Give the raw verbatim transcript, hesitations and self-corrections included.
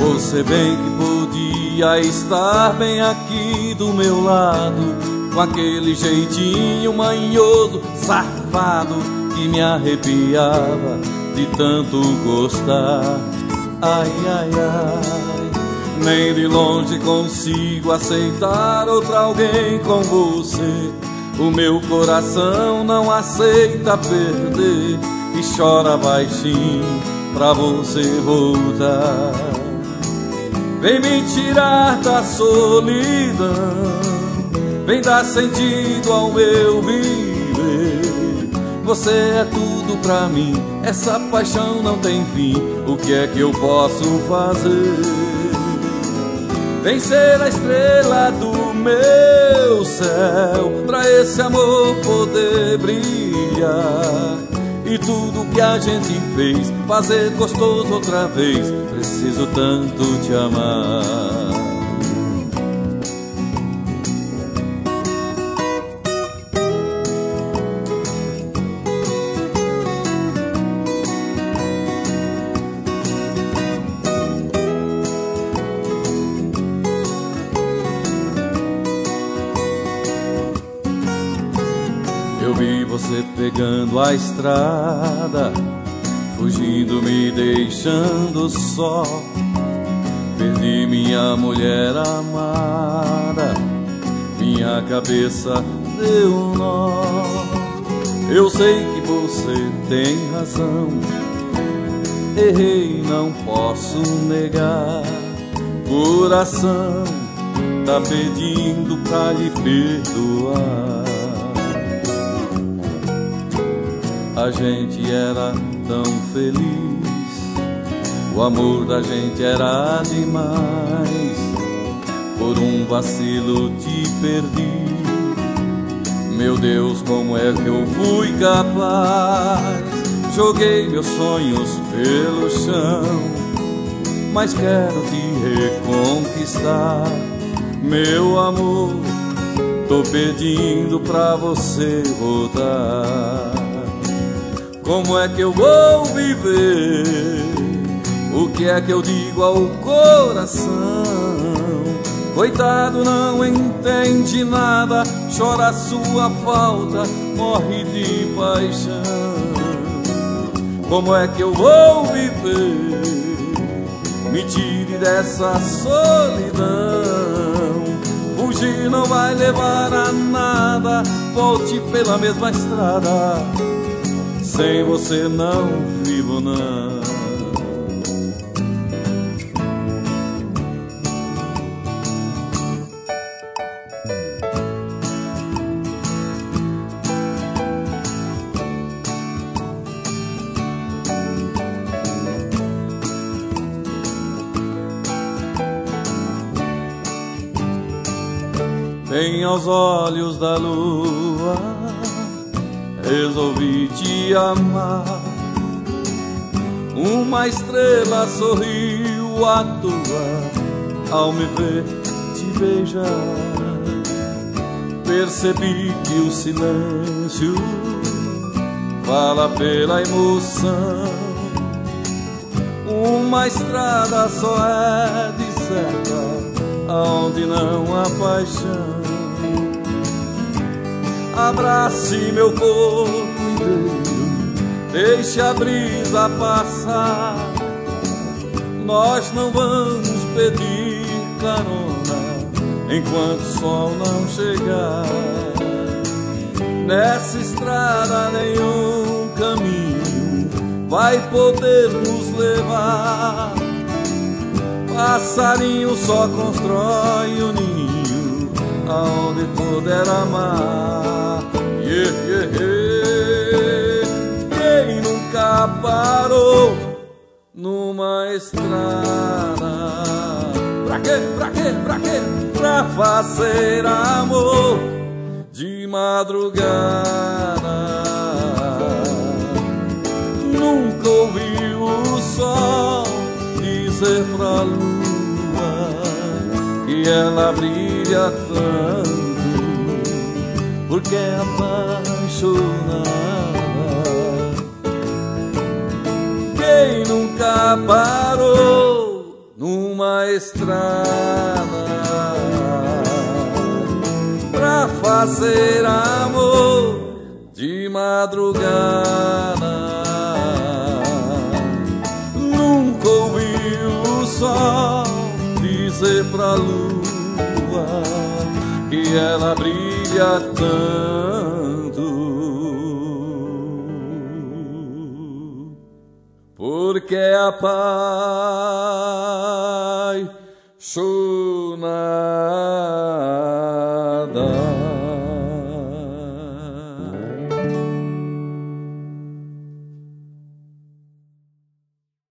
Você bem que podia estar bem aqui do meu lado, com aquele jeitinho manhoso, safado, que me arrepiava de tanto gostar. Ai, ai, ai, nem de longe consigo aceitar outra alguém com você. O meu coração não aceita perder e chora baixinho pra você voltar. Vem me tirar da solidão, vem dar sentido ao meu viver. Você é tudo pra mim, essa paixão não tem fim. O que é que eu posso fazer? Vem ser a estrela do meu céu, pra esse amor poder brilhar. E tudo que a gente fez, fazer gostoso outra vez. Preciso tanto te amar. Eu vi você pegando a estrada, fugindo, me deixando só. Perdi minha mulher amada, minha cabeça deu um nó. Eu sei que você tem razão, errei, não posso negar. Coração tá pedindo pra lhe perdoar. A gente era tão feliz, o amor da gente era demais. Por um vacilo te perdi, meu Deus, como é que eu fui capaz? Joguei meus sonhos pelo chão, mas quero te reconquistar. Meu amor, tô pedindo pra você voltar. Como é que eu vou viver? O que é que eu digo ao coração? Coitado, não entende nada, chora a sua falta, morre de paixão. Como é que eu vou viver? Me tire dessa solidão. Fugir não vai levar a nada, volte pela mesma estrada. Sem você não vivo, não. Bem aos olhos da lua, resolvi te amar. Uma estrela sorriu à toa ao me ver te beijar. Percebi que o silêncio fala pela emoção. Uma estrada só é deserta aonde não há paixão. Abrace meu corpo inteiro, deixe a brisa passar. Nós não vamos pedir carona enquanto o sol não chegar. Nessa estrada nenhum caminho vai poder nos levar. Passarinho só constrói o ninho aonde puder amar. Yeah, yeah, yeah. Quem nunca parou numa estrada? Pra quê, pra quê, pra quê? Pra fazer amor de madrugada. Nunca ouviu o sol dizer pra lua que ela brilha tanto porque é apaixonada. Quem nunca parou numa estrada pra fazer amor de madrugada. Nunca ouvi o sol dizer pra lua que ela brilha tanto, porque apaixonada